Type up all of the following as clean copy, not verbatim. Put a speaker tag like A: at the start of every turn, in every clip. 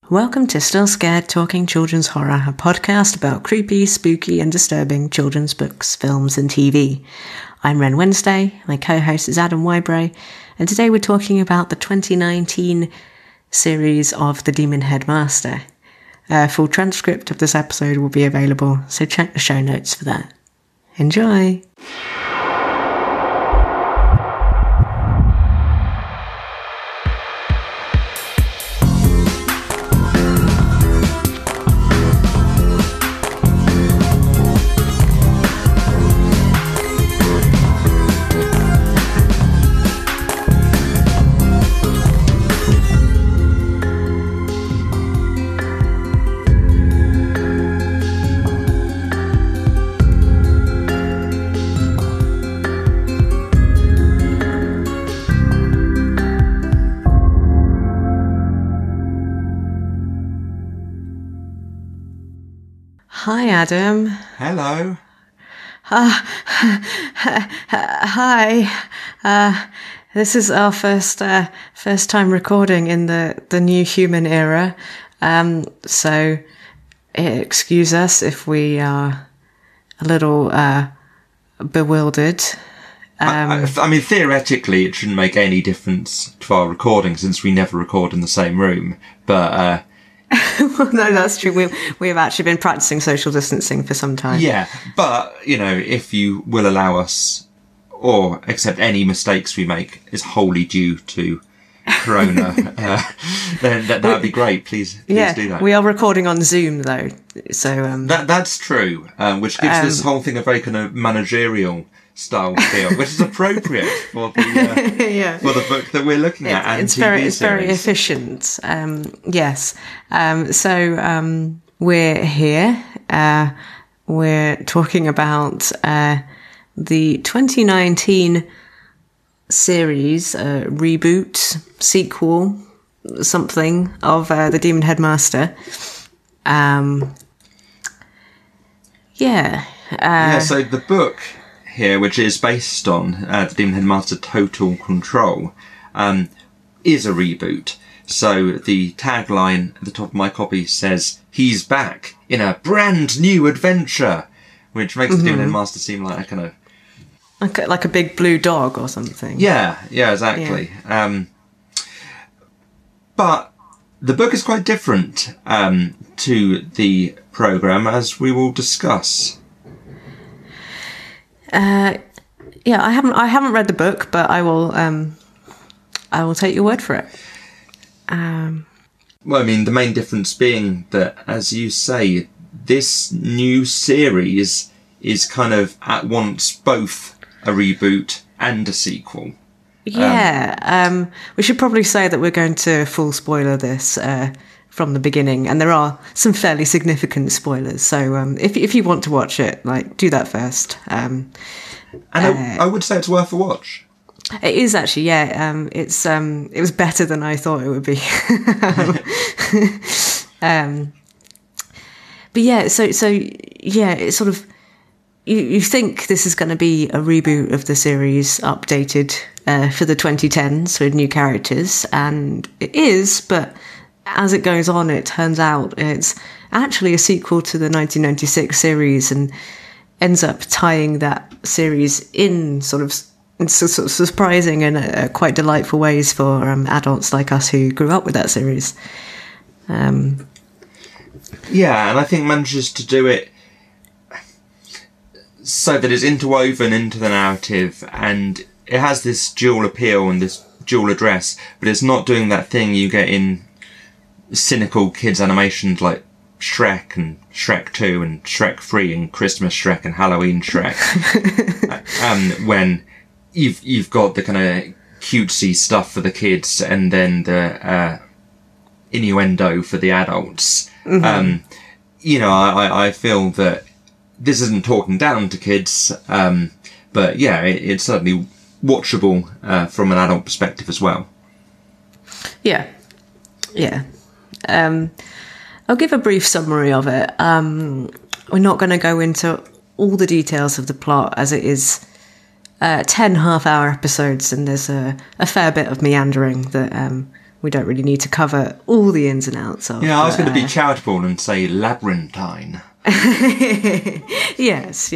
A: Welcome to Still Scared Talking Children's Horror, a podcast about creepy, spooky and disturbing children's books, films and TV. I'm Ren Wednesday, my co-host is Adam Wybray, and today we're talking about the 2019 series of The Demon Headmaster. A full transcript of this episode will be available, so check the show notes for that. Enjoy! Hi, Adam.
B: Hello.
A: Hi. This is our first time recording in the new human era. So excuse us if we are a little bewildered.
B: I mean, theoretically, it shouldn't make any difference to our recording since we never record in the same room. But
A: well, no, that's true. We've actually been practicing social distancing for some time.
B: Yeah, but, you know, if you will allow us, or accept any mistakes we make is wholly due to Corona, then that would be great. Please do that.
A: We are recording on Zoom, though. So
B: that's true, which gives this whole thing a very kind of managerial style feel, which is appropriate for the for the book that we're looking at. And
A: it's very efficient. Yes. So we're here. We're talking about the 2019 series reboot, sequel, something of The Demon Headmaster.
B: So the book here, which is based on The Demon Headmaster Total Control, is a reboot. So the tagline at the top of my copy says, "He's back in a brand new adventure," which makes the Demon Headmaster seem like a kind of...
A: Like a big blue dog or something.
B: Yeah, exactly. Yeah. But the book is quite different to the programme, as we will discuss.
A: I haven't read the book, but I will take your word for it.
B: Well, I mean, the main difference being that, as you say, this new series is kind of at once both a reboot and a sequel.
A: Yeah, we should probably say that we're going to full spoiler this from the beginning, and there are some fairly significant spoilers. So if you want to watch it, do that first.
B: I would say it's worth a watch.
A: It is actually, yeah. It was better than I thought it would be. But yeah, so yeah, it's sort of you think this is going to be a reboot of the series, updated for the 2010s with new characters, and it is. But as it goes on, it turns out it's actually a sequel to the 1996 series, and ends up tying that series in sort of surprising and quite delightful ways for adults like us who grew up with that series.
B: Yeah, and I think manages to do it so that it's interwoven into the narrative, and it has this dual appeal and this dual address, but it's not doing that thing you get in cynical kids animations like Shrek and Shrek 2 and Shrek 3 and Christmas Shrek and Halloween Shrek. When you've got the kind of cutesy stuff for the kids and then the innuendo for the adults. I feel that this isn't talking down to kids, but yeah, it's certainly watchable from an adult perspective as well. Yeah.
A: I'll give a brief summary of it. We're not going to go into all the details of the plot, as it is 10 half-hour episodes, and there's a fair bit of meandering that we don't really need to cover all the ins and outs of.
B: Yeah, I was going to be charitable and say labyrinthine.
A: Yes.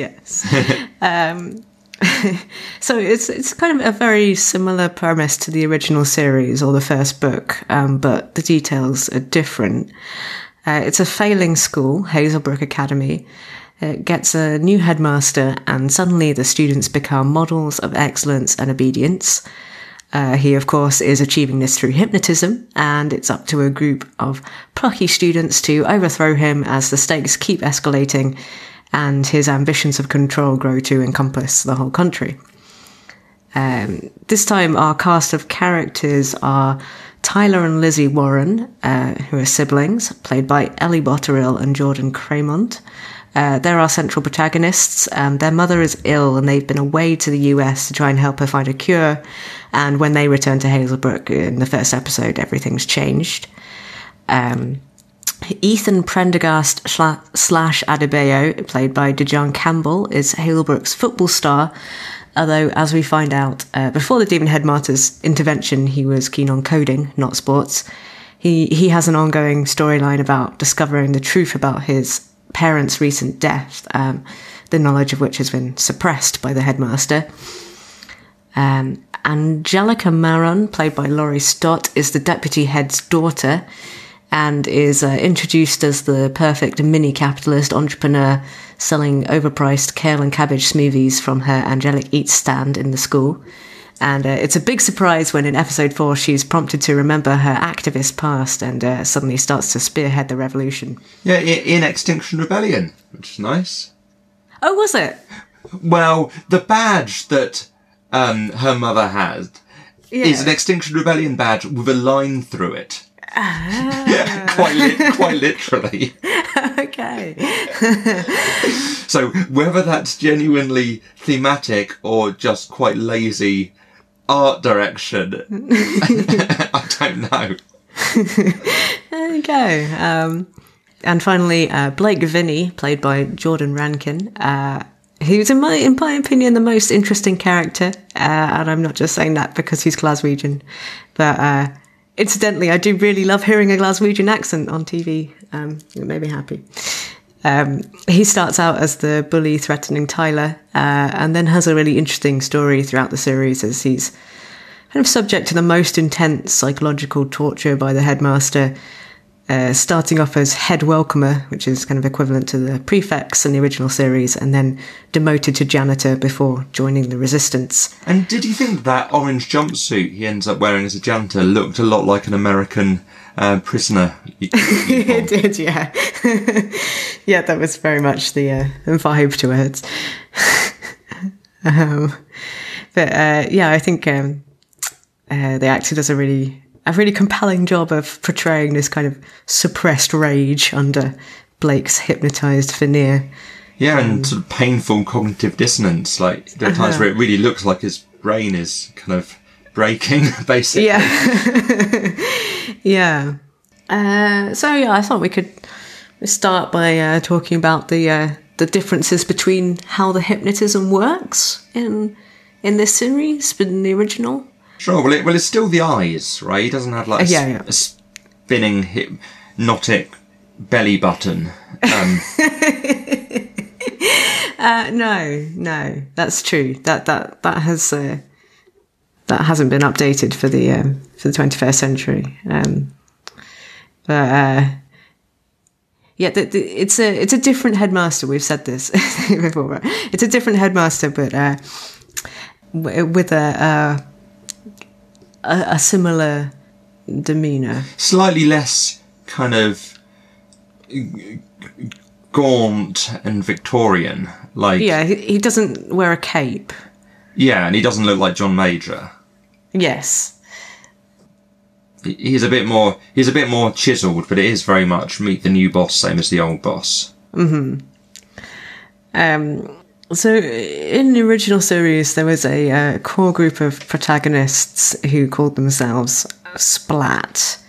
A: So it's kind of a very similar premise to the original series or the first book, but the details are different. It's a failing school, Hazelbrook Academy. It gets a new headmaster, and suddenly the students become models of excellence and obedience. He, of course, is achieving this through hypnotism, and it's up to a group of plucky students to overthrow him as the stakes keep escalating and his ambitions of control grow to encompass the whole country. This time, our cast of characters are Tyler and Lizzie Warren, who are siblings, played by Ellie Botterill and Jordan Cremont. They're our central protagonists. Their mother is ill and they've been away to the US to try and help her find a cure. And when they return to Hazelbrook in the first episode, everything's changed. Ethan Prendergast / Adebayo, played by Dejan Campbell, is Hazelbrook's football star. Although, as we find out, before the Demon Headmaster's intervention, he was keen on coding, not sports. He has an ongoing storyline about discovering the truth about his parents' recent death, the knowledge of which has been suppressed by the headmaster. Angelica Maron, played by Laurie Stott, is the deputy head's daughter and is introduced as the perfect mini-capitalist entrepreneur selling overpriced kale and cabbage smoothies from her Angelic Eats stand in the school. And it's a big surprise when in episode 4 she's prompted to remember her activist past and suddenly starts to spearhead the revolution.
B: Yeah, in Extinction Rebellion, which is nice.
A: Oh, was it?
B: Well, the badge that her mother had is an Extinction Rebellion badge with a line through it. Quite literally.
A: Okay.
B: So whether that's genuinely thematic or just quite lazy art direction, I don't know.
A: There you go. And finally, Blake Vinny, played by Jordan Rankin, who's in my opinion the most interesting character, and I'm not just saying that because he's Glaswegian, but incidentally, I do really love hearing a Glaswegian accent on TV. It made me happy. He starts out as the bully threatening Tyler, and then has a really interesting story throughout the series as he's kind of subject to the most intense psychological torture by the headmaster, starting off as head welcomer, which is kind of equivalent to the prefects in the original series, and then demoted to janitor before joining the resistance.
B: And did you think that orange jumpsuit he ends up wearing as a janitor looked a lot like an American prisoner?
A: It did, yeah. Yeah, that was very much the vibe to it. Yeah, I think the actor does a really compelling job of portraying this kind of suppressed rage under Blake's hypnotised veneer.
B: Yeah, and sort of painful cognitive dissonance. Like, there are times where it really looks like his brain is kind of breaking, basically.
A: Yeah. Yeah. So, yeah, I thought we could start by talking about the differences between how the hypnotism works in this series, but in the original.
B: Sure, well, it's still the eyes, right? He doesn't have, like, a spinning hypnotic belly button. No, that's true. That hasn't been updated for the 21st century. Yeah, it's a different headmaster. We've said this before. Right? It's a different headmaster, but with a similar demeanour. Slightly less kind of gaunt and Victorian. Like,
A: yeah, he doesn't wear a cape.
B: Yeah, and he doesn't look like John Major.
A: Yes.
B: He's a bit more chiselled, but it is very much meet the new boss, same as the old boss.
A: Mm-hmm. So in the original series, there was a core group of protagonists who called themselves Splat,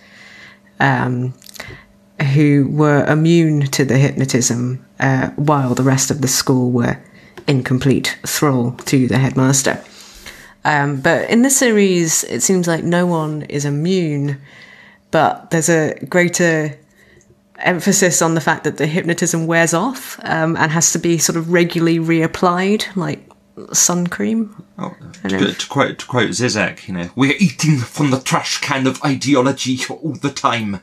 A: who were immune to the hypnotism, while the rest of the school were in complete thrall to the headmaster. But in this series, it seems like no one is immune. but there's a greater emphasis on the fact that the hypnotism wears off and has to be sort of regularly reapplied, like sun cream.
B: Oh, to quote Zizek, we're eating from the trash can of ideology all the time.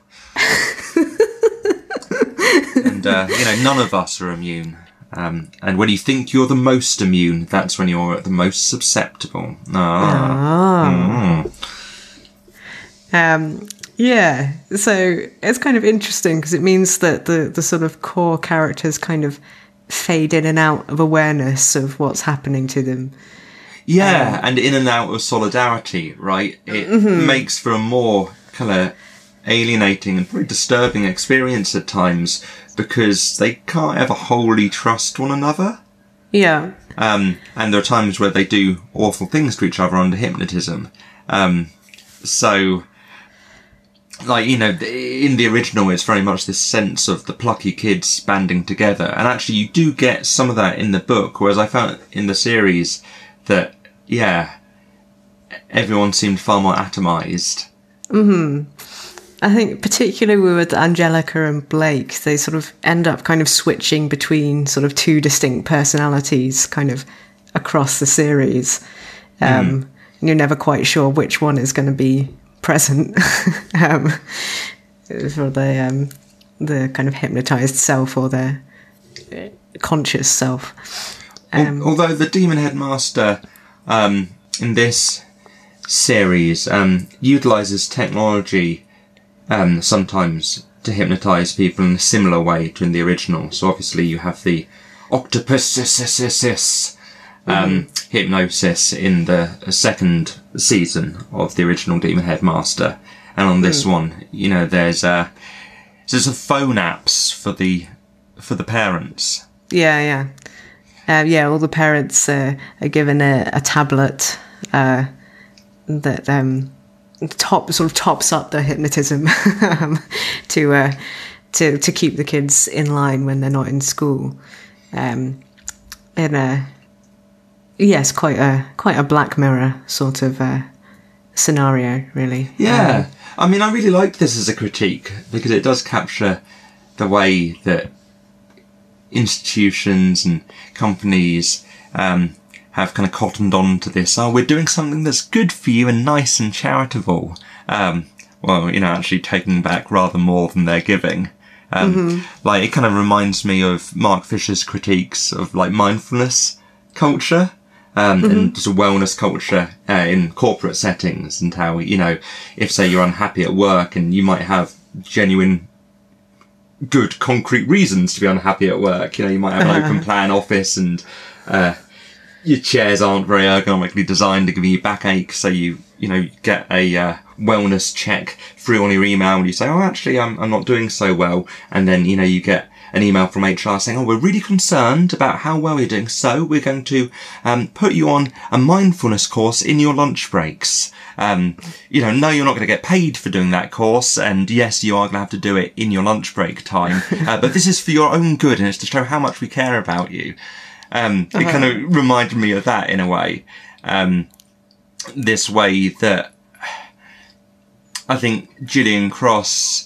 B: And, none of us are immune. And when you think you're the most immune, that's when you're the most susceptible.
A: Yeah, so it's kind of interesting because it means that the sort of core characters kind of fade in and out of awareness of what's happening to them.
B: Yeah, and in and out of solidarity, right? It makes for a more kind of alienating and pretty disturbing experience at times because they can't ever wholly trust one another.
A: Yeah.
B: And there are times where they do awful things to each other under hypnotism. So, like, in the original, it's very much this sense of the plucky kids banding together. And actually, you do get some of that in the book, whereas I found in the series that, everyone seemed far more atomised.
A: I think particularly with Angelica and Blake, they sort of end up kind of switching between sort of two distinct personalities kind of across the series. And you're never quite sure which one is going to be present for the kind of hypnotised self or their conscious self.
B: Although the Demon Headmaster in this series utilises technology sometimes to hypnotise people in a similar way to in the original. So obviously you have the octopus hypnosis in the second season of the original Demon Headmaster, and on this one, there's a phone apps for the parents.
A: Yeah. All the parents are given a tablet that tops up the hypnotism to keep the kids in line when they're not in school. Yes, quite a Black Mirror sort of scenario, really.
B: Yeah, I mean, I really like this as a critique because it does capture the way that institutions and companies have kind of cottoned on to this. Oh, we're doing something that's good for you and nice and charitable. Actually taking back rather more than they're giving. Like, it kind of reminds me of Mark Fisher's critiques of, like, mindfulness culture. And just a wellness culture in corporate settings, and how, if, say, you're unhappy at work and you might have genuine, good, concrete reasons to be unhappy at work. You might have an open plan office and your chairs aren't very ergonomically designed to give you backache, so you get a wellness check through on your email and you say, oh, actually, I'm not doing so well. And then, you get an email from HR saying, oh, we're really concerned about how well you're doing, so we're going to put you on a mindfulness course in your lunch breaks. No, you're not going to get paid for doing that course, and yes, you are going to have to do it in your lunch break time, but this is for your own good, and it's to show how much we care about you. It kind of reminded me of that in a way. This way that I think Gillian Cross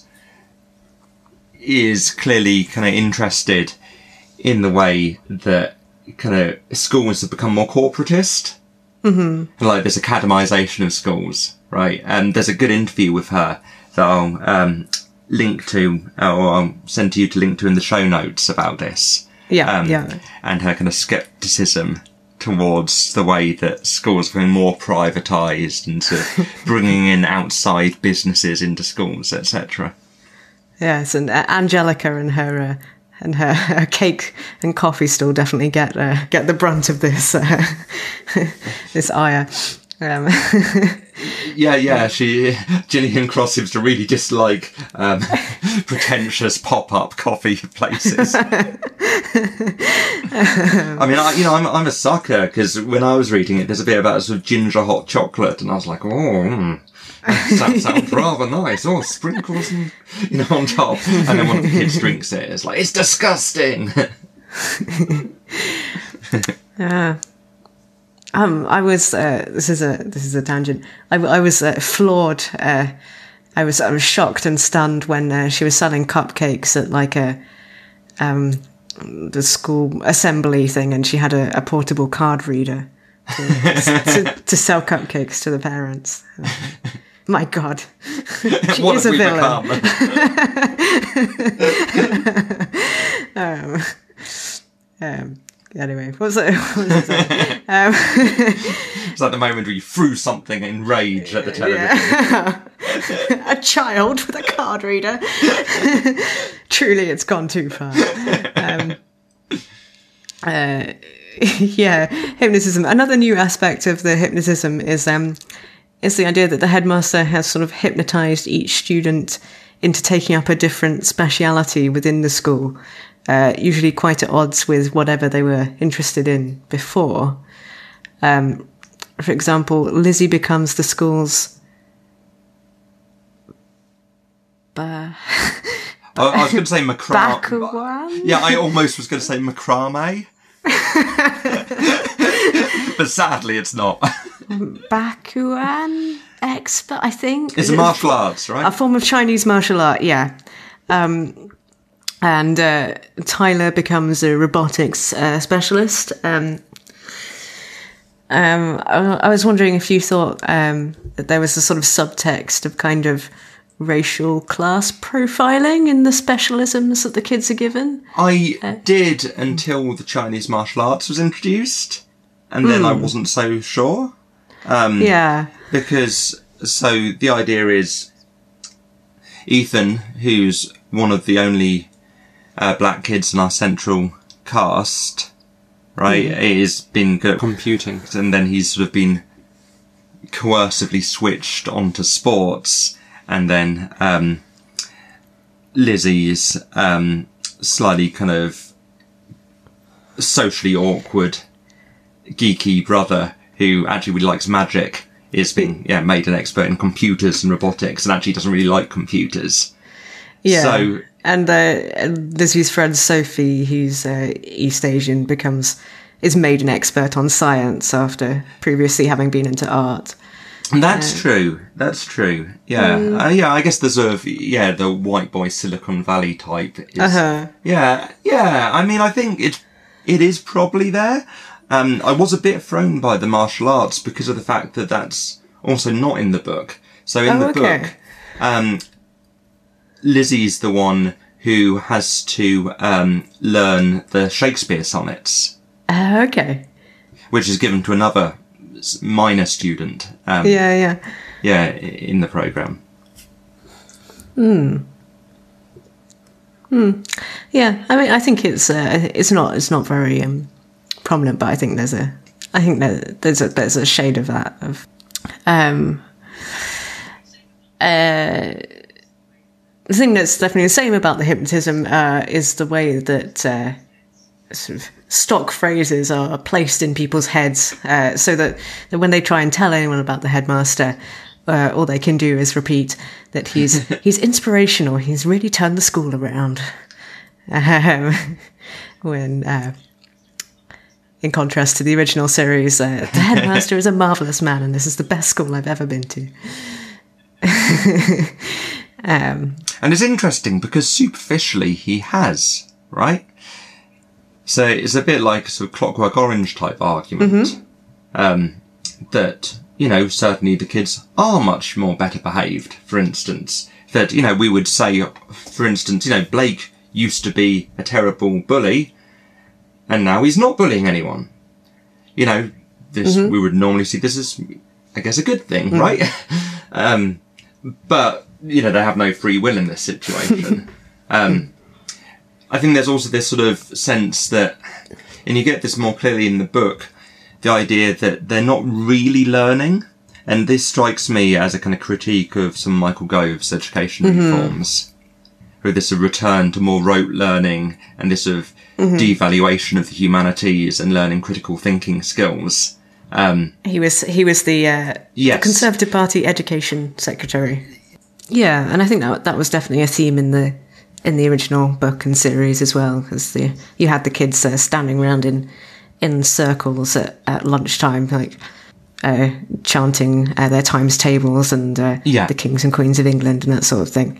B: is clearly kind of interested in the way that kind of schools have become more corporatist. And like this academisation of schools, right? And there's a good interview with her that I'll link to, or I'll send to you to link to in the show notes about this.
A: Yeah.
B: And her kind of scepticism towards the way that schools are becoming more privatised and sort of bringing in outside businesses into schools, etc.
A: Yes, and Angelica and her cake and coffee stall definitely get the brunt of this this ire.
B: Gillian Cross seems to really dislike pretentious pop-up coffee places. I mean, I'm a sucker, because when I was reading it, there's a bit about sort of ginger hot chocolate, and I was like, that sounds rather nice. Oh, sprinkles and, on top. And then one of the kids drinks it. It's like, it's disgusting.
A: Yeah. I was. This is a tangent. I was floored I was shocked and stunned when she was selling cupcakes at like the school assembly thing, and she had a portable card reader to sell cupcakes to the parents. My God, she
B: What
A: is
B: have
A: a
B: we
A: villain. Anyway, what was it?
B: It's like the moment where you threw something in rage at the television.
A: Yeah. A child with a card reader. Truly, it's gone too far. Yeah, hypnotism. Another new aspect of the hypnotism is the idea that the headmaster has sort of hypnotized each student into taking up a different speciality within the school, usually quite at odds with whatever they were interested in before. For example, Lizzie becomes the school's...
B: I was going to say macrame.
A: Bakuan?
B: Yeah, I almost was going to say macrame. But sadly, it's not.
A: Bakuan expert, I think.
B: It's a martial arts, right?
A: A form of Chinese martial art, yeah. And Tyler becomes a robotics specialist. I was wondering if you thought that there was a sort of subtext of kind of racial class profiling in the specialisms that the kids are given.
B: I did until the Chinese martial arts was introduced, and then I wasn't so sure.
A: Yeah.
B: Because, so the idea is Ethan, who's one of the only black kids in our central cast, right, is been good at computing, and then he's sort of been coercively switched onto sports, and then Lizzie's slightly kind of socially awkward, geeky brother who actually really likes magic is being made an expert in computers and robotics, and actually doesn't really like computers.
A: Yeah.
B: So,
A: and Lizzie's friend Sophie, who's East Asian, is made an expert on science after previously having been into art.
B: That's true. That's true. Yeah. I guess the sort of, the white boy Silicon Valley type is, yeah. I mean, I think it is probably there. I was a bit thrown by the martial arts because of the fact that that's also not in the book. So in the book, Lizzie's the one who has to learn the Shakespeare sonnets.
A: Okay.
B: Which is given to another minor student.
A: Yeah,
B: in the programme.
A: Yeah, I mean, I think it's not very prominent, but I think there's a shade of that. The thing that's definitely the same about the hypnotism is the way that sort of stock phrases are placed in people's heads, so that when they try and tell anyone about the headmaster, all they can do is repeat that he's inspirational. He's really turned the school around. When, in contrast to the original series, the headmaster is a marvellous man, and this is the best school I've ever been to.
B: And it's interesting because superficially he has, right? So it's a bit like a sort of Clockwork Orange type argument, that, certainly the kids are much more better behaved, for instance. That, we would say, for instance, Blake used to be a terrible bully, and now he's not bullying anyone. We would normally see this as, I guess, a good thing, right? But, they have no free will in this situation. I think there's also this sort of sense that, and you get this more clearly in the book, the idea that they're not really learning. And this strikes me as a kind of critique of some Michael Gove's education reforms, with this sort of return to more rote learning and this sort of devaluation of the humanities and learning critical thinking skills.
A: He was the Conservative Party Education Secretary. Yeah, and I think that was definitely a theme in the original book and series as well, because you had the kids standing around in circles at lunchtime, like chanting their times tables and the kings and queens of England and that sort of thing.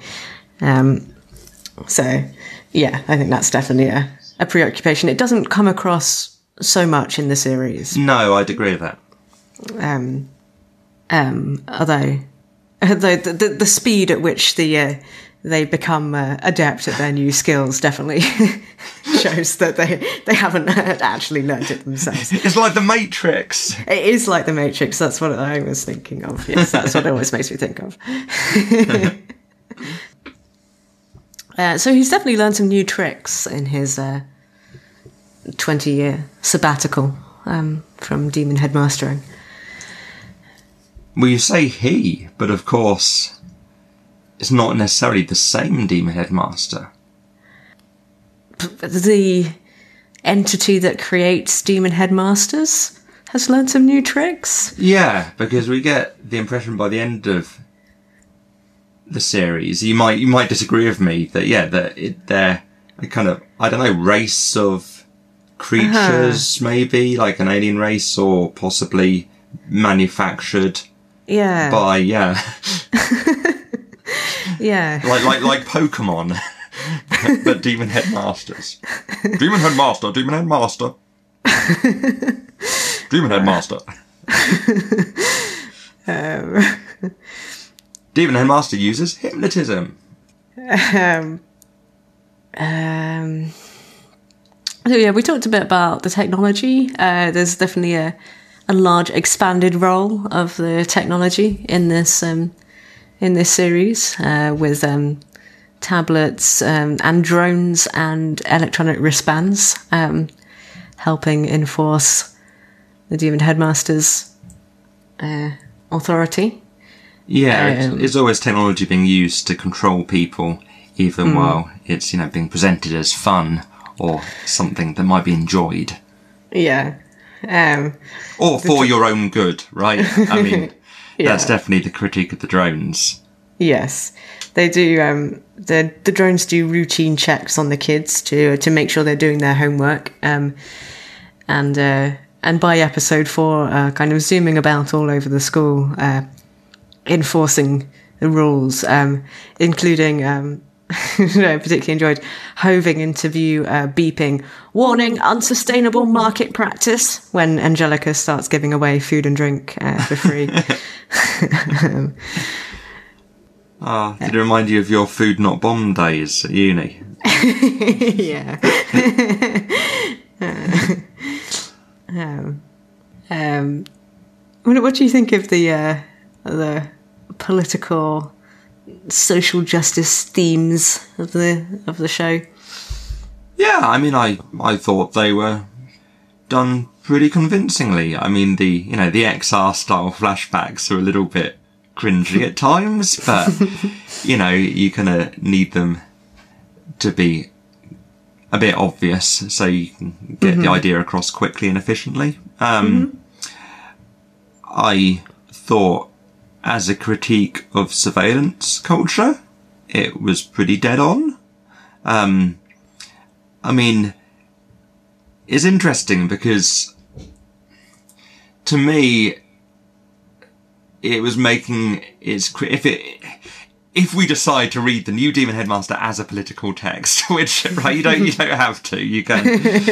A: So, yeah, I think that's definitely a preoccupation. It doesn't come across so much in the series.
B: No, I'd agree with that.
A: Although the speed at which they become adept at their new skills definitely shows that they haven't actually learned it themselves.
B: It's like the Matrix.
A: It is like the Matrix. That's what I was thinking of. Yes, that's what it always makes me think of. So he's definitely learned some new tricks in his 20-year sabbatical from demon headmastering.
B: Well, you say he, but of course, it's not necessarily the same demon headmaster.
A: The entity that creates demon headmasters has learned some new tricks.
B: Yeah, because we get the impression by the end of the series, you might disagree with me that they're a kind of, I don't know, race of creatures, maybe like an alien race, or possibly manufactured.
A: Yeah.
B: By
A: yeah.
B: like Pokemon, but demon headmasters. Demon headmaster, demon headmaster, demon headmaster. Demon headmaster uses hypnotism.
A: So yeah, we talked a bit about the technology. There's definitely a large expanded role of the technology in this series, with tablets and drones and electronic wristbands helping enforce the demon headmaster's authority.
B: Yeah, it's always technology being used to control people, even while it's being presented as fun or something that might be enjoyed.
A: Yeah.
B: Or for your own good, right? I mean, that's definitely the critique of the drones.
A: Yes, they do. The drones do routine checks on the kids to make sure they're doing their homework. And by episode 4, kind of zooming about all over the school, enforcing the rules, including. I particularly enjoyed hoving into view, beeping, "Warning, unsustainable market practice," when Angelica starts giving away food and drink for free.
B: Did it remind you of your food not bomb days at uni?
A: Yeah. What do you think of the political, social justice themes of the show?
B: Yeah, I mean, I thought they were done pretty convincingly. I mean, the XR style flashbacks are a little bit cringy at times, but you kind of need them to be a bit obvious so you can get the idea across quickly and efficiently. I thought, as a critique of surveillance culture, it was pretty dead on. I mean, it's interesting because, to me, it was making if we decide to read the new Demon Headmaster as a political text, which you don't have to, you can,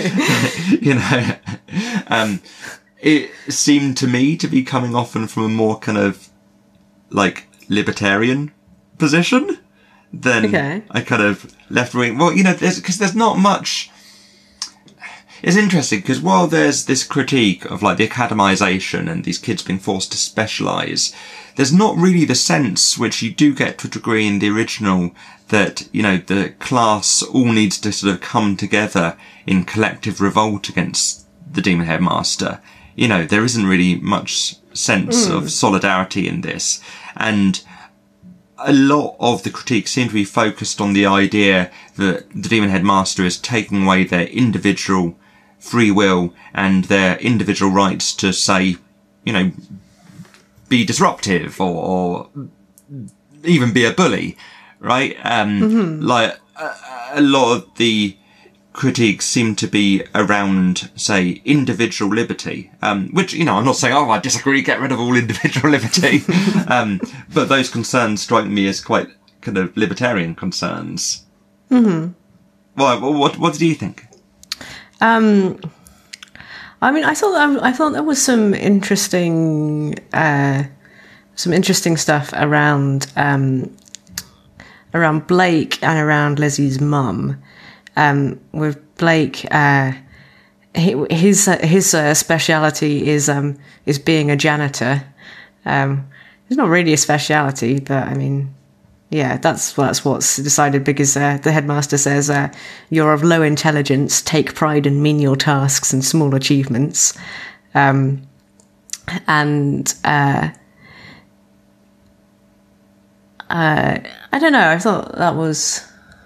B: it seemed to me to be coming often from a more kind of like libertarian position than I kind of left wing. Well, because there's not much. It's interesting because while there's this critique of like the academization and these kids being forced to specialise, there's not really the sense, which you do get to a degree in the original, that, the class all needs to sort of come together in collective revolt against the Demon Headmaster. There isn't really much sense of solidarity in this. And a lot of the critiques seem to be focused on the idea that the Demon Headmaster is taking away their individual free will and their individual rights to say, be disruptive or even be a bully, right? Like a lot of the critiques seem to be around, say, individual liberty, which, I'm not saying, I disagree, get rid of all individual liberty, but those concerns strike me as quite kind of libertarian concerns. Mm-hmm. Well, what do you think?
A: I thought there was some interesting stuff around Blake and around Lizzie's mum. With Blake, his speciality is being a janitor. It's not really a speciality, but I mean, yeah, that's what's decided, because the headmaster says, "You're of low intelligence. Take pride in menial tasks and small achievements." I don't know. I thought that was.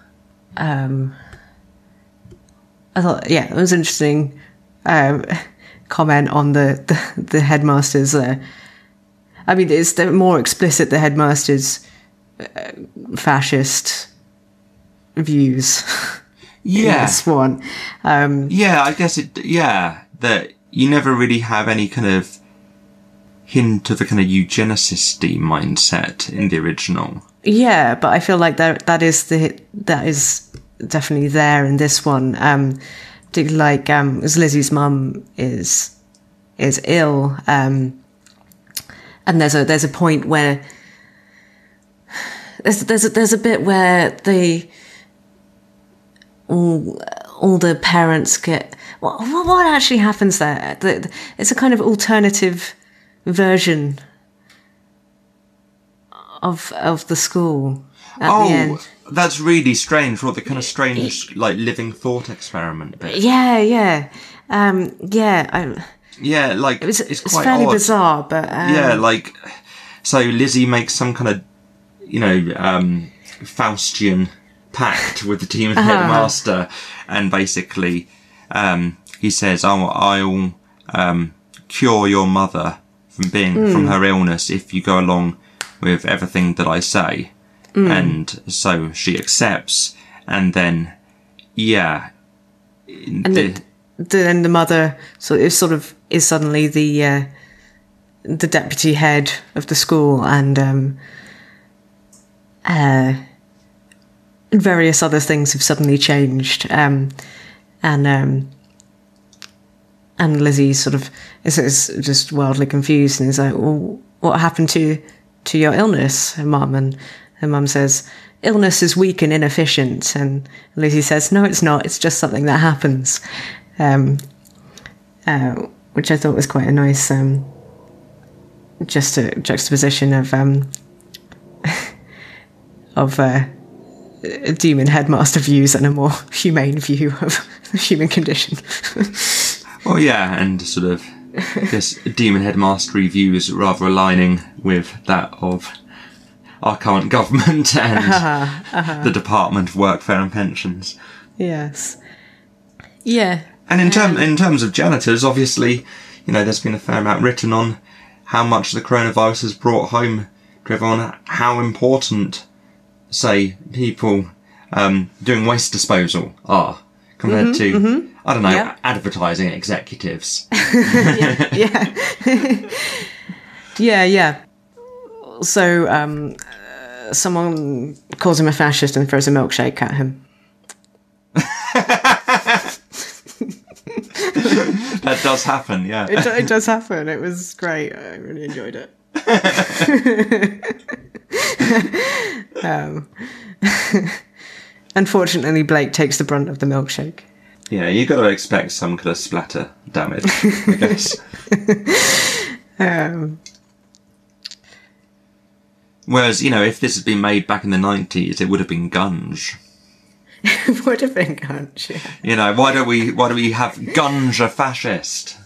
A: It was an interesting comment on the headmaster's. It's more explicit, the headmaster's fascist views.
B: Yeah,
A: in this one.
B: I guess that you never really have any kind of hint of a kind of eugenicist-y mindset in the original.
A: Yeah, but I feel like that is definitely there in this one. Like as Lizzie's mum is ill, and there's a point where there's a bit where all the parents get what actually happens there. It's a kind of alternative version of the school at the end.
B: That's really strange. What the kind of strange, like, living thought experiment bit.
A: Yeah.
B: It's quite
A: fairly
B: odd.
A: bizarre, but
B: so Lizzie makes some kind of, Faustian pact with the demon headmaster, and basically, he says, I'll cure your mother from her illness if you go along with everything that I say. And so she accepts, and then, then
A: the mother is suddenly the deputy head of the school, and various other things have suddenly changed, and Lizzie is just wildly confused, and is like, well, what happened to your illness, Mum? And her mum says, illness is weak and inefficient. And Lizzie says, no, it's not. It's just something that happens. Which I thought was quite a nice just a juxtaposition of a demon headmaster views and a more humane view of the human condition.
B: Well, yeah, and sort of this demon headmastery view is rather aligning with that of our current government and the Department of Workfare and Pensions.
A: Yes. Yeah.
B: And in terms of janitors, obviously, there's been a fair amount written on how much the coronavirus has brought home to everyone, how important, say, people doing waste disposal are compared to, I don't know, advertising executives.
A: Yeah. So, someone calls him a fascist and throws a milkshake at him.
B: That does happen, yeah.
A: It does happen. It was great. I really enjoyed it. Unfortunately, Blake takes the brunt of the milkshake.
B: Yeah, you got to expect some kind of splatter damage, I guess. Whereas, if this had been made back in the 90s, it would have been Gunge.
A: It would have been Gunge, yeah.
B: Why do we have Gunge a fascist?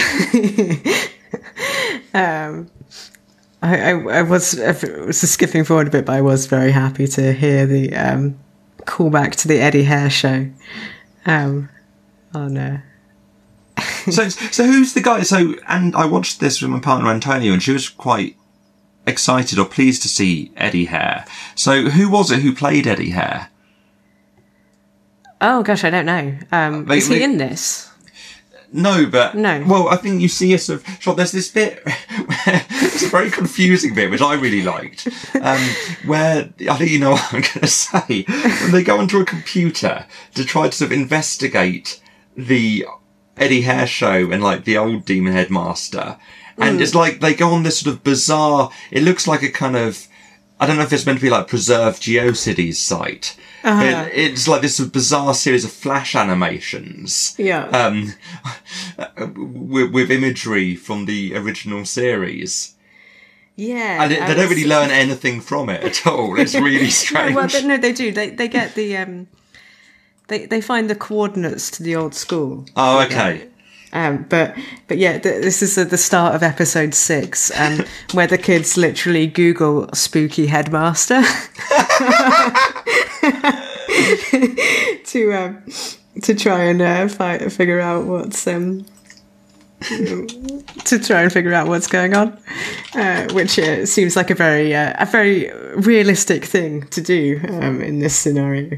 A: I was skipping forward a bit, but I was very happy to hear the callback to the Eddie Hare show. Oh no.
B: So who's the guy? And I watched this with my partner Antonio, and she was quite excited or pleased to see Eddie Hare. So who was it who played Eddie Hare?
A: Oh gosh, I don't know. Is he in this?
B: No, but...
A: No.
B: Well, I think you see a sort of shot. There's this bit where it's a very confusing bit, which I really liked, where, I think you know what I'm going to say, when they go onto a computer to try to sort of investigate the Eddie Hare show and, like, the old Demon Headmaster. And it's like they go on this sort of bizarre... It looks like a kind of... I don't know if it's meant to be like Preserved GeoCities site. But it's like this bizarre series of flash animations.
A: Yeah.
B: With imagery from the original series.
A: Yeah.
B: And they don't really learn anything from it at all. It's really strange.
A: No, they do. They get the... They find the coordinates to the old school.
B: Oh, okay.
A: But yeah, this is the start of episode 6, where the kids literally Google spooky headmaster to try and figure out what's going on, which seems like a very realistic thing to do in this scenario.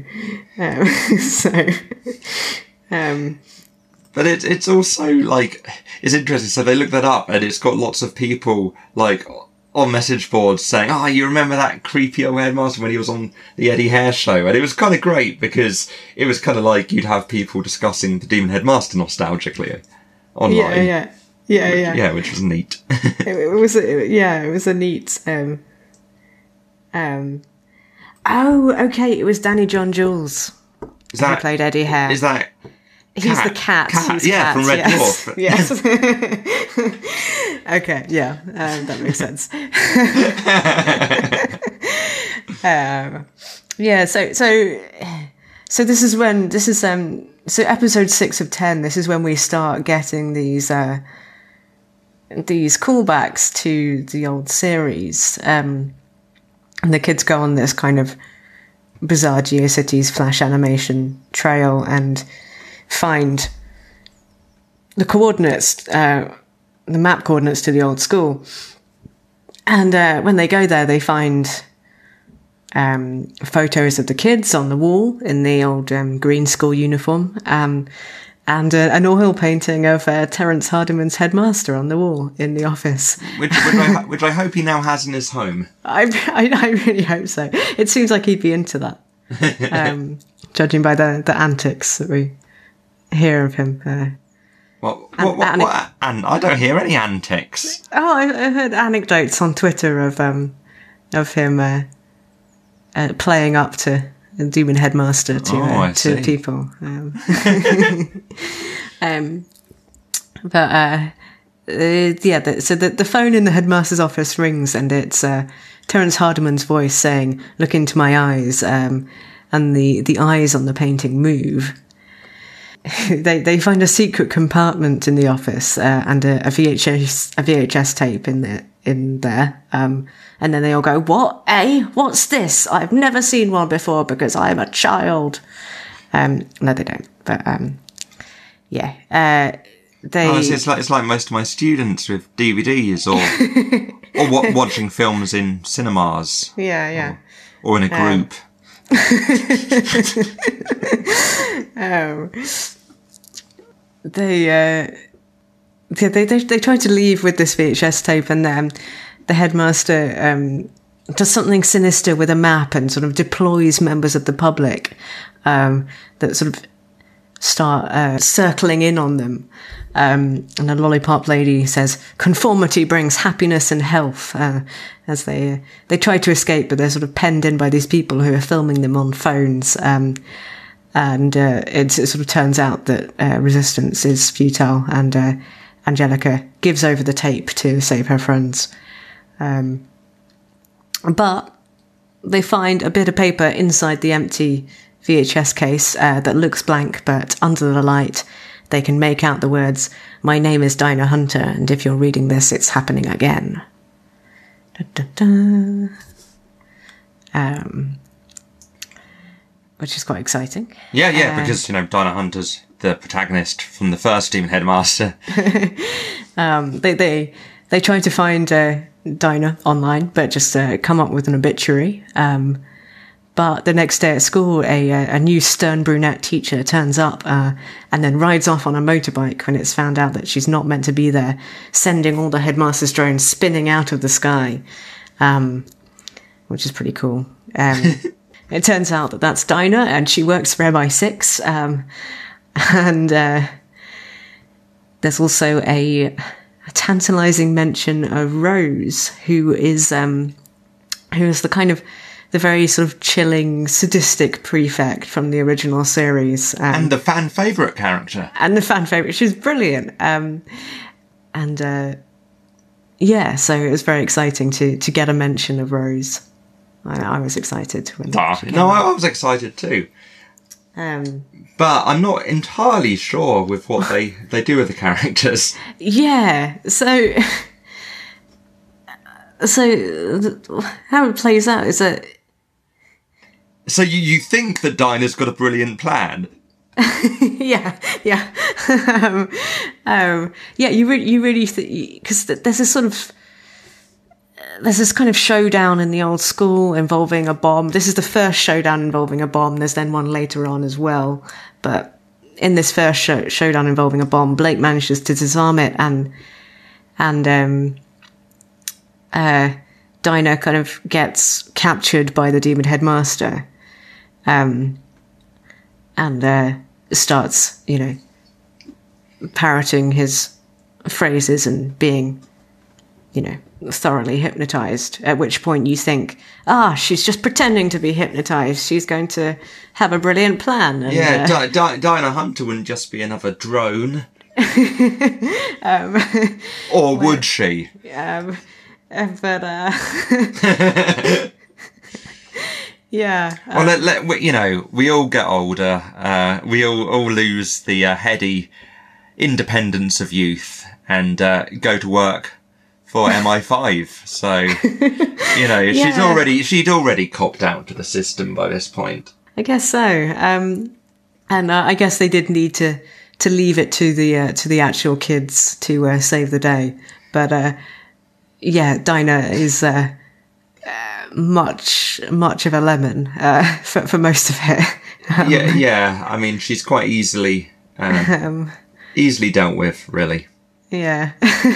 B: But it's also, like, it's interesting. So they look that up and it's got lots of people, like, on message boards saying, you remember that creepy old headmaster when he was on the Eddie Hare show? And it was kind of great because it was kind of like you'd have people discussing the Demon Headmaster nostalgically online. Yeah, which was neat.
A: it was a neat... it was Danny John Jules who played Eddie Hare.
B: Is that...
A: He's the cat.
B: From Red Dwarf.
A: Yes. Okay, yeah, that makes sense. So this is episode 6 of 10. This is when we start getting these callbacks to the old series, and the kids go on this kind of bizarre GeoCities flash animation trail and find the coordinates, the map coordinates to the old school. And when they go there, they find photos of the kids on the wall in the old green school uniform, and an oil painting of Terence Hardiman's headmaster on the wall in the office.
B: Which I hope he now has in his home.
A: I really hope so. It seems like he'd be into that, judging by the antics that we hear of him.
B: What? And I don't hear any antics.
A: Oh, I heard anecdotes on Twitter of him playing up to the Demon Headmaster to people. So the phone in the headmaster's office rings, and it's Terence Hardiman's voice saying, "Look into my eyes," and the eyes on the painting move. They find a secret compartment in the office and a VHS tape in there, and then they all go, "What? What's this? I've never seen one before because I'm a child." No, they don't. But
B: it's like most of my students with DVDs or watching films in cinemas.
A: Yeah.
B: Or in a group.
A: They try to leave with this VHS tape, and the headmaster does something sinister with a map and sort of deploys members of the public that sort of start circling in on them. And a lollipop lady says, "Conformity brings happiness and health," as they try to escape, but they're sort of penned in by these people who are filming them on phones. And it sort of turns out that resistance is futile, and Angelica gives over the tape to save her friends. But they find a bit of paper inside the empty VHS case that looks blank, but under the light they can make out the words, "My name is Dinah Hunter, and if you're reading this, it's happening again." Da, da, da. Which is quite exciting.
B: Yeah, because, Dinah Hunter's the protagonist from the first Demon Headmaster.
A: They try to find Dinah online, but just come up with an obituary. But the next day at school, a new stern brunette teacher turns up and then rides off on a motorbike when it's found out that she's not meant to be there, sending all the headmaster's drones spinning out of the sky, which is pretty cool. It turns out that that's Dinah, and she works for MI6. And there's also a tantalizing mention of Rose, who is the kind of the very sort of chilling, sadistic prefect from the original series.
B: And the fan favourite character.
A: And the fan favourite. She's brilliant. So it was very exciting to get a mention of Rose. I was excited when
B: I was excited too. But I'm not entirely sure with what they do with the characters.
A: Yeah, so how it plays out is that...
B: So you think that Dinah's got a brilliant plan?
A: yeah. You really because there's this kind of showdown in the old school involving a bomb. This is the first showdown involving a bomb. There's then one later on as well. But in this first showdown involving a bomb, Blake manages to disarm it, and Dinah kind of gets captured by the demon headmaster, and starts, parroting his phrases and being, thoroughly hypnotized. At which point you think, she's just pretending to be hypnotized. She's going to have a brilliant plan. And,
B: Dinah Hunter wouldn't just be another drone. Or would she?
A: But yeah.
B: Well, we all get older. We all lose the heady independence of youth and go to work for MI5. So, she'd already copped out to the system by this point.
A: I guess so. And I guess they did need to leave it to the actual kids to save the day. But Dinah is much of a lemon for most of it.
B: I mean, she's quite easily dealt with, really.
A: Yeah.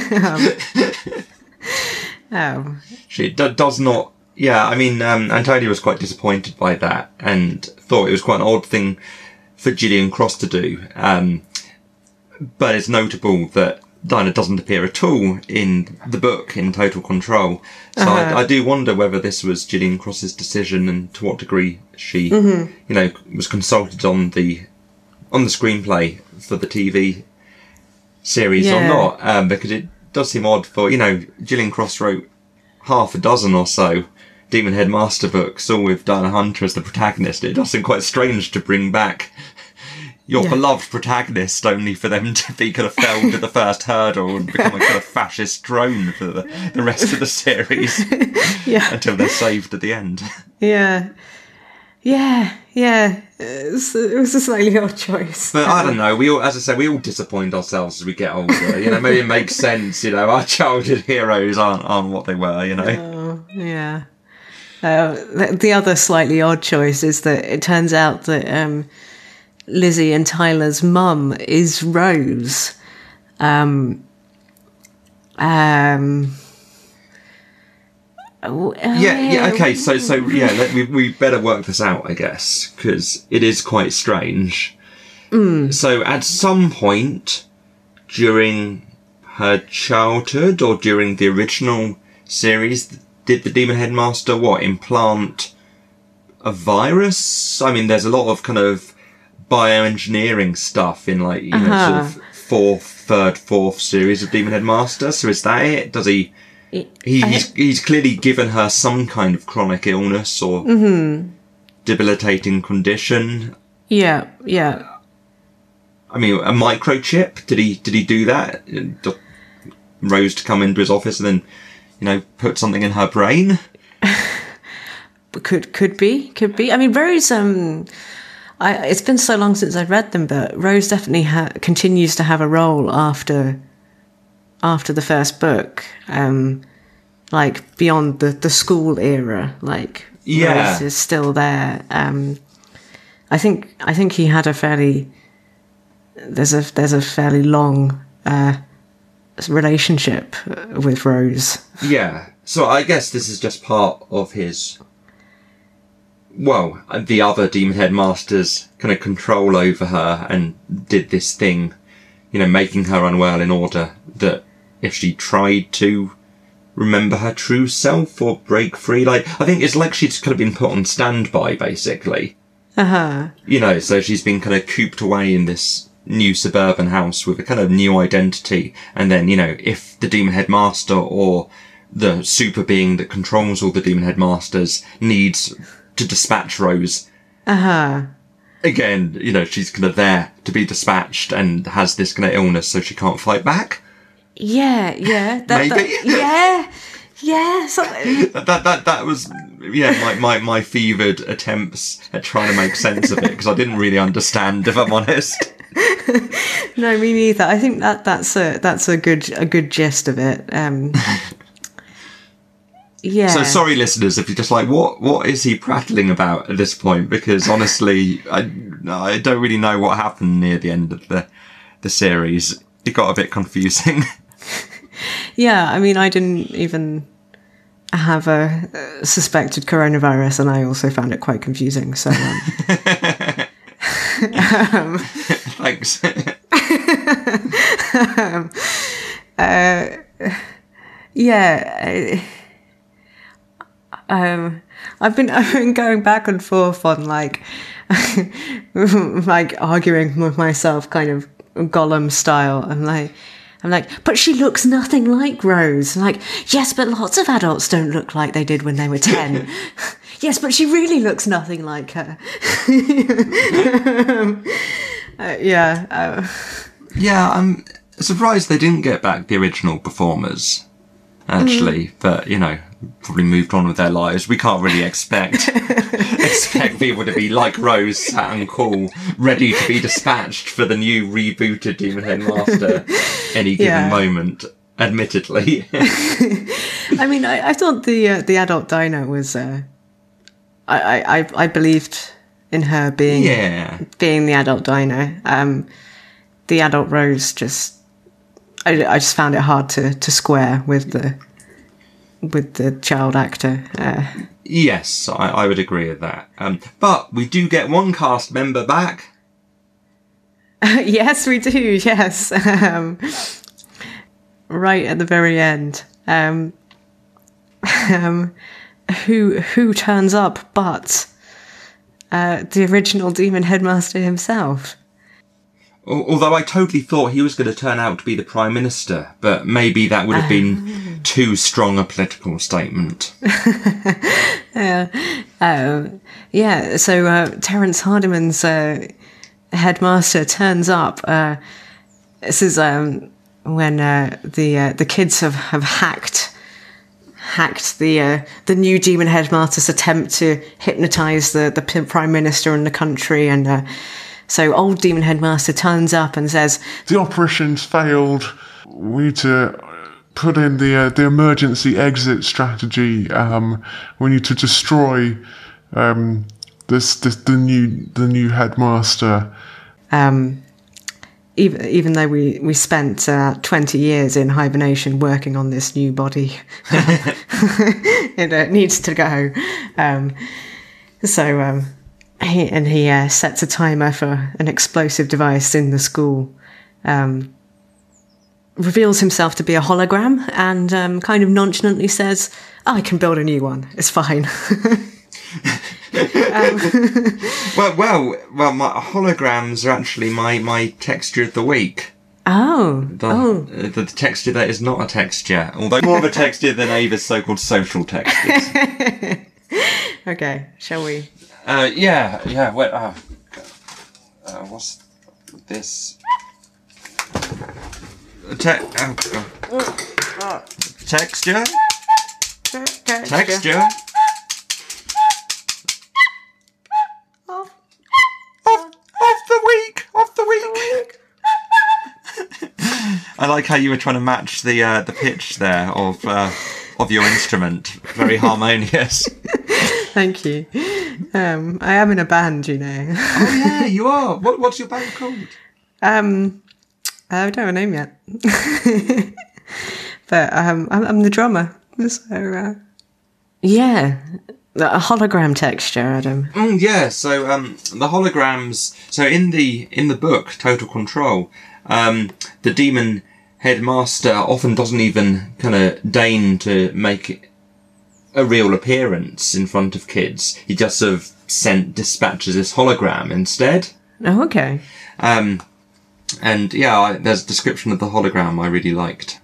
B: She does not. Yeah, I mean, Antonia was quite disappointed by that and thought it was quite an odd thing for Gillian Cross to do. But it's notable that Dinah doesn't appear at all in the book in Total Control. So I do wonder whether this was Gillian Cross's decision and to what degree she, was consulted on the screenplay for the TV series or not. Because it does seem odd for, Gillian Cross wrote half a dozen or so Demon Headmaster books, all with Dinah Hunter as the protagonist. It does seem quite strange to bring back your beloved protagonist only for them to be kind of felled to the first hurdle and become a kind of fascist drone for the rest of the series. Until they're saved at the end.
A: Yeah. It was a slightly odd choice.
B: But I don't know. We all disappoint ourselves as we get older. Maybe it makes sense. Our childhood heroes aren't what they were.
A: Oh, yeah. The other slightly odd choice is that it turns out that Lizzie and Tyler's mum is Rose.
B: Okay. So we better work this out, I guess, because it is quite strange. So at some point during her childhood or during the original series, did the Demon Headmaster implant a virus? I mean, there's a lot of kind of bioengineering stuff in sort of fourth series of Demon Headmaster. So is that it? Does he? He's clearly given her some kind of chronic illness or debilitating condition.
A: Yeah.
B: I mean, a microchip. Did he do that? Rose to come into his office and then, put something in her brain.
A: Could be. I mean, Rose. It's been so long since I've read them, but Rose definitely continues to have a role after the first book, beyond the school era,
B: Yeah.
A: Rose is still there. I think he had a fairly there's a fairly long relationship with Rose.
B: Yeah. So I guess this is just part of his, well, the other Demon Headmasters kind of control over her and did this thing, making her unwell in order that if she tried to remember her true self or break free, I think it's like she's kind of been put on standby, basically. So she's been kind of cooped away in this new suburban house with a kind of new identity. And then, if the Demon Headmaster or the super being that controls all the Demon Headmasters needs to dispatch Rose, again, she's kind of there to be dispatched and has this kind of illness so she can't fight back.
A: Yeah.
B: Maybe.
A: Yeah. Something.
B: That was, my fevered attempts at trying to make sense of it, because I didn't really understand, if I'm honest.
A: No, me neither. I think that's a good gist of it. Yeah.
B: So sorry, listeners, if you're just like, what is he prattling about at this point? Because honestly, I don't really know what happened near the end of the series. It got a bit confusing.
A: Yeah, I mean, I didn't even have a suspected coronavirus, and I also found it quite confusing. So,
B: thanks.
A: I've been going back and forth on like arguing with myself, kind of Gollum style. I'm like, but she looks nothing like Rose. Like, yes, but lots of adults don't look like they did when they were 10. Yes, but she really looks nothing like her.
B: I'm surprised they didn't get back the original performers, actually. But, probably moved on with their lives. We can't really expect people to be like Rose, sat and cool, ready to be dispatched for the new rebooted Demon Headmaster any given moment, admittedly.
A: I mean, I thought the adult Dinah was... I believed in her being the adult Dinah. The adult Rose I just found it hard to square with the child actor.
B: Yes, I would agree with that. But we do get one cast member back.
A: Yes, we do. Yes, right at the very end. Who turns up but the original Demon Headmaster himself?
B: Although I totally thought he was going to turn out to be the Prime Minister, but maybe that would have been too strong a political statement. So Terence Hardiman's headmaster turns up. This is when the kids have hacked the new Demon Headmaster's attempt to hypnotise the Prime Minister and the country, and so old Demon Headmaster turns up and says,
C: "The operation's failed. We need to put in the emergency exit strategy. We need to destroy the new headmaster."
A: Even though we spent 20 years in hibernation working on this new body, it needs to go. He sets a timer for an explosive device in the school. Reveals himself to be a hologram and kind of nonchalantly says, "I can build a new one. It's fine."
B: Well, my holograms are actually my texture of the week. The texture that is not a texture, although more of a texture than Ava's so-called social textures.
A: Okay, shall we?
B: Yeah. What's this? Texture. Texture. Of the week. I like how you were trying to match the pitch there of your instrument. Very harmonious.
A: Thank you. I am in a band, you know.
B: Oh yeah, you are. What's your band called?
A: I don't have a name yet. But I'm the drummer. So, yeah. A hologram texture, Adam.
B: Yeah, so the holograms. So in the book Total Control, the demon headmaster often doesn't even kind of deign to make a real appearance in front of kids. He just sort of dispatches this hologram instead.
A: Oh, okay.
B: And yeah, there's a description of the hologram I really liked.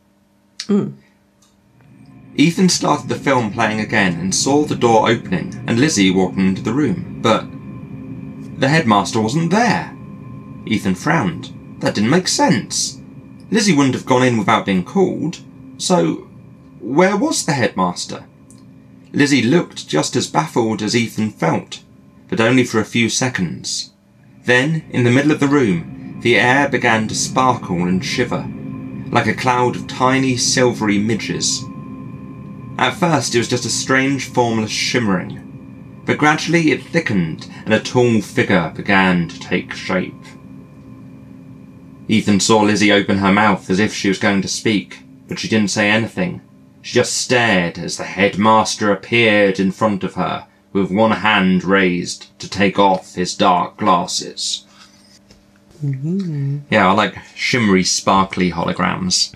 B: Ethan started the film playing again and saw the door opening and Lizzie walking into the room, but the headmaster wasn't there. Ethan frowned. That didn't make sense. Lizzie wouldn't have gone in without being called, so where was the headmaster? Lizzie looked just as baffled as Ethan felt, but only for a few seconds. Then, in the middle of the room, the air began to sparkle and shiver, like a cloud of tiny silvery midges. At first it was just a strange formless shimmering, but gradually it thickened and a tall figure began to take shape. Ethan saw Lizzie open her mouth as if she was going to speak, but she didn't say anything. She just stared as the headmaster appeared in front of her, with one hand raised to take off his dark glasses. Mm-hmm. Yeah, I like shimmery, sparkly holograms.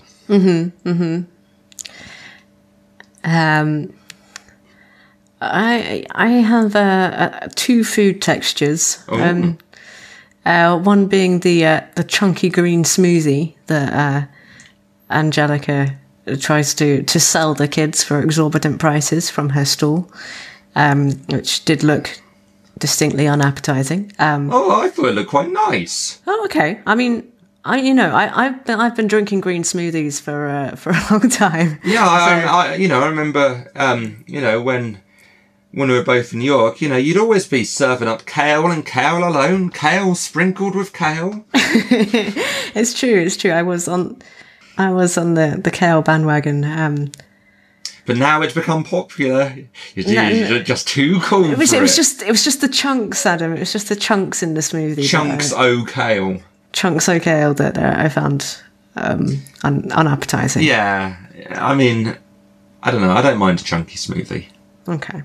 A: I have two food textures.
B: Oh.
A: One being the chunky green smoothie that Angelica tries to sell the kids for exorbitant prices from her stall, which did look distinctly unappetizing.
B: I thought it looked quite nice.
A: Oh, okay. I mean, I've been drinking green smoothies for a long time.
B: Yeah, I remember, when we were both in New York, you'd always be serving up kale and kale alone, kale sprinkled with kale.
A: It's true. I was on the kale bandwagon.
B: But now it's become popular. You're just too cool for it.
A: It was just the chunks, Adam. It was just the chunks in the smoothie.
B: Chunks o' kale.
A: Chunks o' kale that I found unappetizing.
B: Yeah, I mean, I don't know. I don't mind a chunky smoothie.
A: Okay.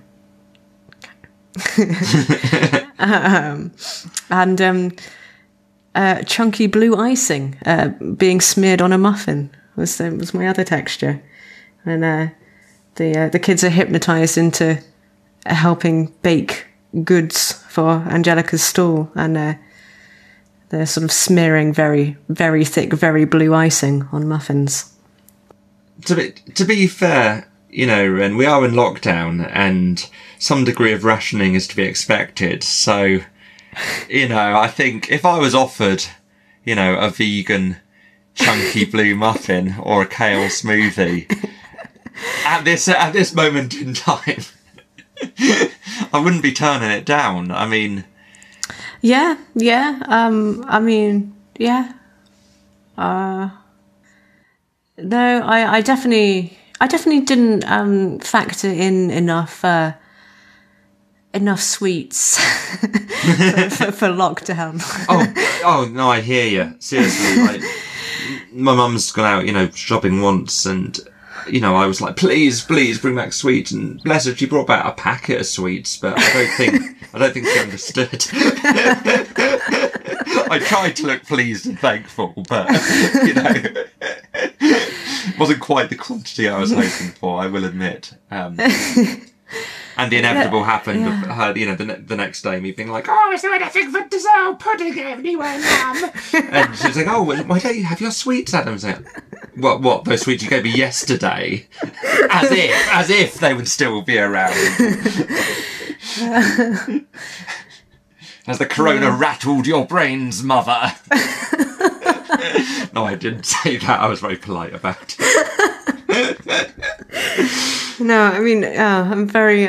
A: And chunky blue icing being smeared on a muffin was my other texture, and the kids are hypnotized into helping bake goods for Angelica's stall, and they're sort of smearing very, very thick, very blue icing on muffins.
B: To be fair, and we are in lockdown, and some degree of rationing is to be expected. So, I think if I was offered, a vegan chunky blue muffin or a kale smoothie at this moment in time, I wouldn't be turning it down. I mean,
A: yeah. No, I definitely didn't factor in enough sweets for lockdown.
B: Oh no, I hear you. Seriously, my mum's gone out, shopping once, and I was like, please bring back sweets, and bless her, she brought back a packet of sweets, but I don't think she understood. I tried to look pleased and thankful, but wasn't quite the quantity I was hoping for, I will admit. And the inevitable happened of her, the next day, me being like, oh, is there anything for dessert pudding anywhere, Mum? And she was like, oh, why don't you have your sweets, Adam? I was like, what, those sweets you gave me yesterday? As if they would still be around. Has the corona rattled your brains, mother? No, I didn't say that. I was very polite about it.
A: No, I mean, I'm very,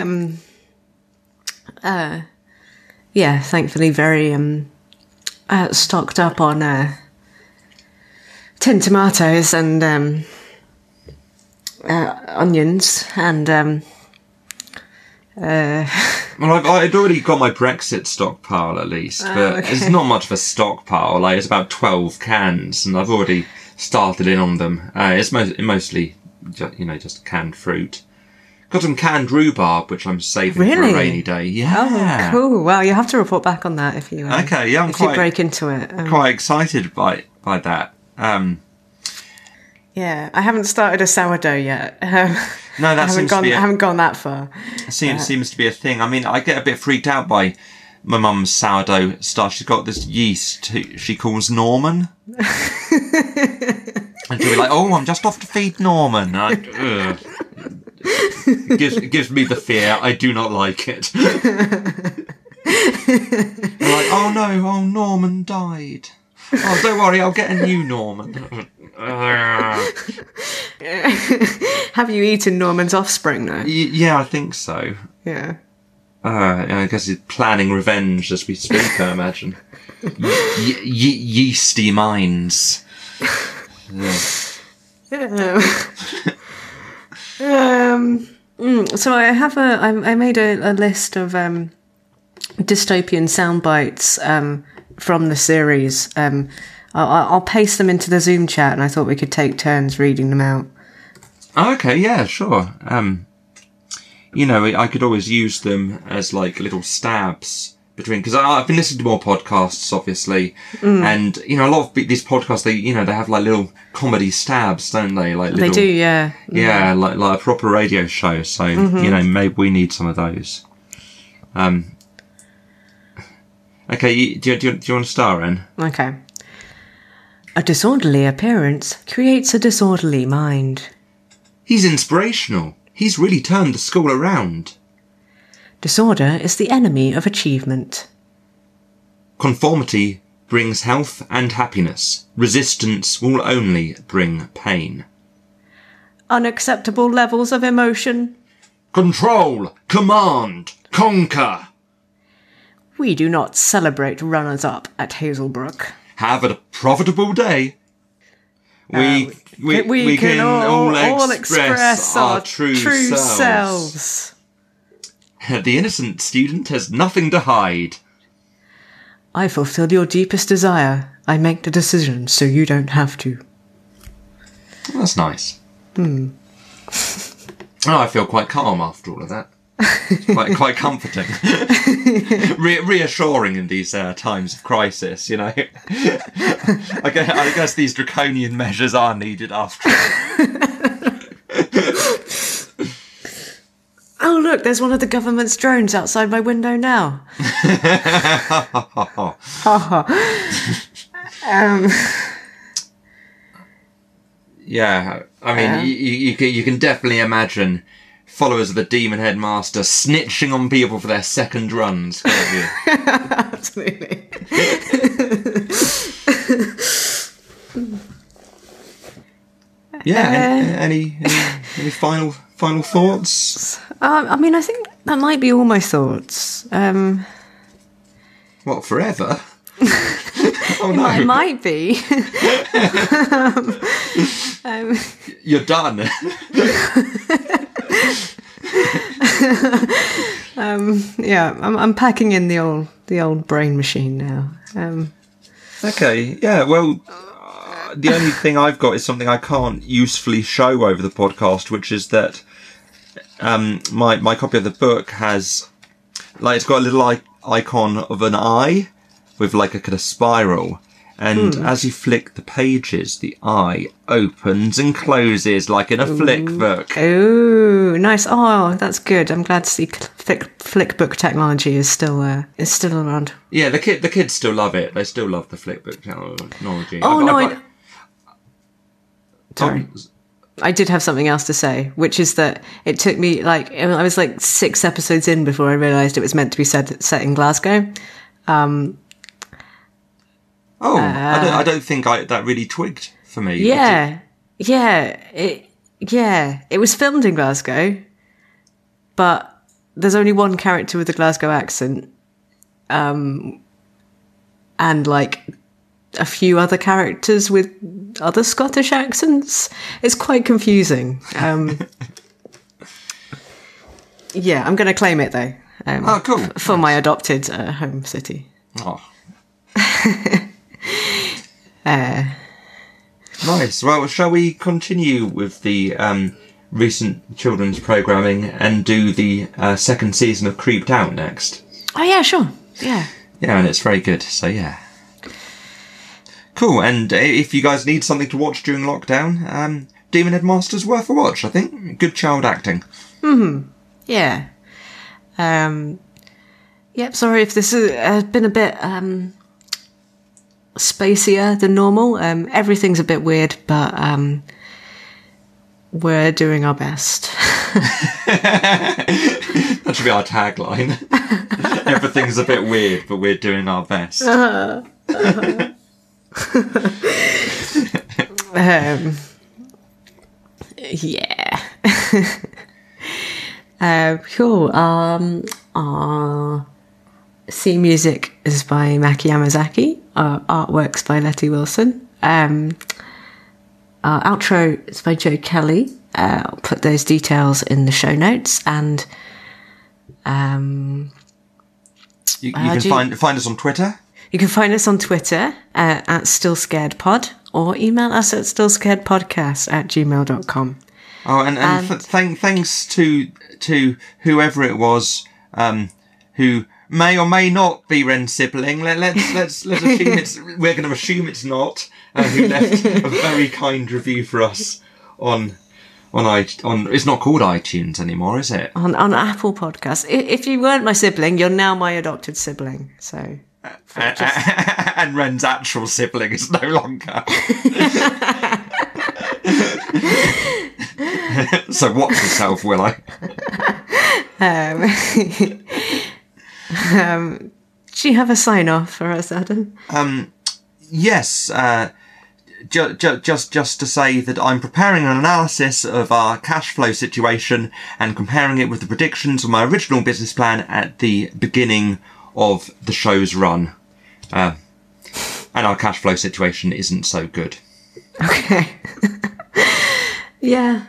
A: thankfully very stocked up on tinned tomatoes and onions, and
B: Well, I'd already got my Brexit stockpile at least, but
A: okay.
B: it's not much of a stockpile. Like, it's about 12 cans, and I've already started in on them. It's mostly, just canned fruit. Got some canned rhubarb, which I'm saving for
A: Really?
B: a rainy day. Yeah.
A: Oh, cool. Well, you have to report back on that if you
B: Okay, yeah, I'm
A: if you break into it.
B: quite excited by that.
A: Yeah, I haven't started a sourdough yet.
B: No, that seems to be
A: I haven't gone that far.
B: seems to be a thing. I mean, I get a bit freaked out by my mum's sourdough starch. She's got this yeast she calls Norman. And she'll be like, "Oh, I'm just off to feed Norman." It gives me the fear. I do not like it. I'm like, "Oh no, Norman died. Oh, don't worry, I'll get a new Norman."
A: Have you eaten Norman's offspring though?
B: Yeah, I think so.
A: Yeah.
B: I guess he's planning revenge as we speak, I imagine. Yeasty minds.
A: So I have I made a list of dystopian sound bites from the series. I'll paste them into the Zoom chat, and I thought we could take turns reading them out.
B: Okay, yeah, sure. I could always use them as like little stabs between, because I've been listening to more podcasts, obviously, and a lot of these podcasts they have like little comedy stabs, don't they? Like little,
A: they do, yeah.
B: Yeah, like a proper radio show. So maybe we need some of those. Okay, do you want to start, Ren?
A: Okay. A disorderly appearance creates a disorderly mind.
B: He's inspirational. He's really turned the school around.
A: Disorder is the enemy of achievement.
B: Conformity brings health and happiness. Resistance will only bring pain.
A: Unacceptable levels of emotion.
B: Control, command, conquer.
A: We do not celebrate runners-up at Hazelbrook.
B: Have a profitable day. We can all express our true selves. The innocent student has nothing to hide.
A: I fulfill your deepest desire. I make the decision so you don't have to.
B: That's nice. Oh, I feel quite calm after all of that. Quite comforting. Reassuring in these times of crisis, I guess these draconian measures are needed after all.
A: Oh, look, there's one of the government's drones outside my window now.
B: Yeah, I mean, you can definitely imagine followers of the Demon Headmaster snitching on people for their second runs, can't you?
A: Absolutely.
B: Yeah. Any final thoughts?
A: I mean, I think that might be all my thoughts.
B: What, forever? Oh no!
A: It might be.
B: You're done.
A: Yeah, I'm packing in the old brain machine now.
B: Okay, yeah. Well, the only thing I've got is something I can't usefully show over the podcast, which is that my copy of the book has, like, it's got a little icon of an eye with like a kind of spiral. And as you flick the pages, the eye opens and closes like in a flick book.
A: Ooh, nice. Oh, that's good. I'm glad to see flick book technology is still around.
B: Yeah, the kids still love it. They still love the flick book technology.
A: Oh, sorry. I did have something else to say, which is that it took me I was like 6 episodes in before I realised it was meant to be set in Glasgow.
B: I don't think that really twigged for me.
A: Yeah. It was filmed in Glasgow, but there's only one character with a Glasgow accent, and like a few other characters with other Scottish accents. It's quite confusing. Yeah, I'm going to claim it though.
B: Oh, cool.
A: For my adopted home city.
B: Oh. Nice. Well, shall we continue with the recent children's programming and do the second season of Creeped Out next?
A: Oh yeah, sure. Yeah.
B: Yeah, and it's very good. So yeah. Cool. And if you guys need something to watch during lockdown, Demon Headmaster's worth a watch, I think. Good child acting.
A: Yeah. Yep, sorry if this has been a bit spacier than normal. Everything's a bit weird, but we're doing our best.
B: That should be our tagline. Everything's a bit weird, but we're doing our best.
A: Yeah. Cool. Our theme music is by Maki Yamazaki. Our artwork's by Letty Wilson. Our outro is by Joe Kelly. I'll put those details in the show notes. And
B: you can find us on Twitter.
A: You can find us on Twitter at Still Scared Pod, or email us at stillscaredpodcast@gmail.com.
B: Oh, and thanks to whoever it was who may or may not be Ren's sibling. Let's assume we're going to assume it's not. Who left a very kind review for us on it's not called iTunes anymore, is it?
A: On Apple Podcasts. If you weren't my sibling, you're now my adopted sibling. So.
B: And Ren's actual sibling is no longer. So watch yourself, will I?
A: Do you have a sign off for us, Adam?
B: Yes. Just to say that I'm preparing an analysis of our cash flow situation and comparing it with the predictions of my original business plan at the beginning of the show's run. And our cash flow situation isn't so good.
A: Okay. Yeah.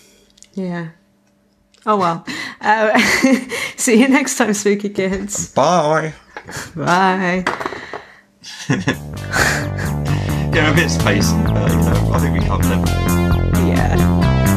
A: Oh well. See you next time, spooky kids.
B: Bye.
A: Bye.
B: Yeah, a bit spacey, but I think we covered it.
A: Yeah.